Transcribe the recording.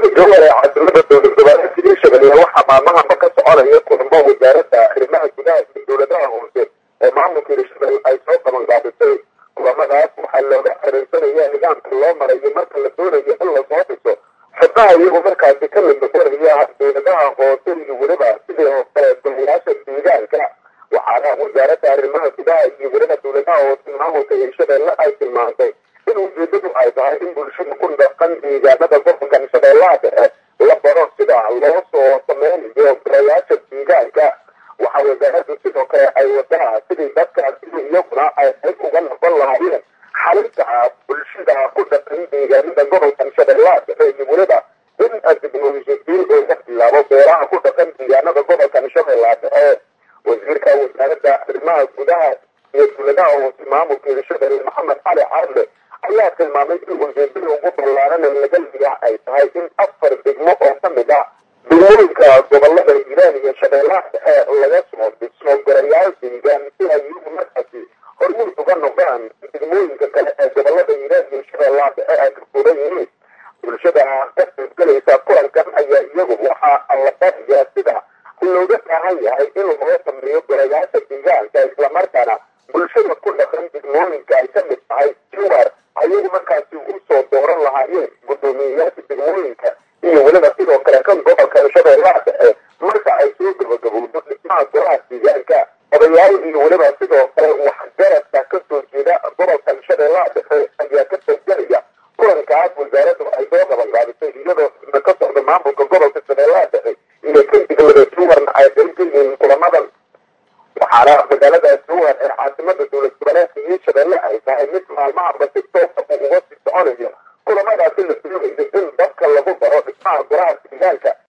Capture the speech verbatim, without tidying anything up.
magaalada jowhar ee caasimada dowlad goboleedka hirshabelle waxaa maalmahanba ka soconaya kulamo wasaaradda arrimaha gudaha iyo dowladaha hoose ee maamulka hirshabelle ay soo qabanqaabisay. kulamadaas waxaa looga xiriirsanaya nidaamka loo marayo marka la doonayo in lasoo dhiso xubnaha iyagoo markaasi ka mid noqonaya dowladaha hoose iyo weliba sidii oo kale golayaasha deegaanka. waxaana wasaaradda arrimaha gudaha iyo weliba dowladaha hoose maamulka hirshabelle ay tilmaantay in ujeedadu ay tahay in bulshada ku dhaqan deegaanada gobolkan shabeellaha dhexe la baro sida loo soo sameynayo golayaasha deegaanka. waxaa wasaaraddu sidoo kale ay wadaa sidii dadkaas sidii iyaguna ay qayb uga noqon lahaayeen xalinta bulshada ku dhaqan deegaanada gobolkan shabeellaha dhexe iyo weliba in diblomaasiyiin oo ka bilaabo beeraha ku dhaqan deegaanada gobolkan shabeellaha dhexe. wasiirka wasaaradda arrimaha gudaha iyo dowladaha hoose maamulka hirshabelle maxamed cali caadle ayaa tilmaamay in ujeedada ugu ballaaran ee laga ligaa ay tahay in afar degmo oo ka mid ah degmooyinka gobolada hiiraan iyo shabeellaha dhexe laga soo dhiso golayaal deegaan si ay iyagu markaasi hormuud uga noqdaan degmooyinka kale ee gobolada hiiraan iyo shabeellaha dhexe ay ka kooban yihiin. bulshada ka qaybgalaysa kulankan ayaa iyagu waxaa la barayaa sida looga baahan yahay in loo sameeyo golayaasha deegaanka islamarkaana bulshada ku dhaqan degmooyinka ay ka mid tahay jowhar ayagu markaasi u soo dooran lahaayeen guddoomiyeyaasha degmooyinka iyo weliba sidoo kale kan gobolka shabeellaha dhexe marka ay soo gabagabowdo dhismaha golaha deegaanka. odayaal iyo weliba sidoo kale waxgaradka ka soo jeeda gobolkan shabeellaha dhexe ayaa ka qaybgalaya kulankaas wasaaraddu ay soo qabanqaabisay iyadoo ka socda maamulka gobolka shabeellaha dhexe iyo kan degmada jowharna ay qayb ka yihiin kulamadan. waxaana magaalada jowhar ee caasimada dowlad goboleedka hirshabelle ay tahay mid maalmahanba si toosa uu uga sii soconayo kulamadaasi la doonayo in dadka lagu baro dhismaha golaha deegaanka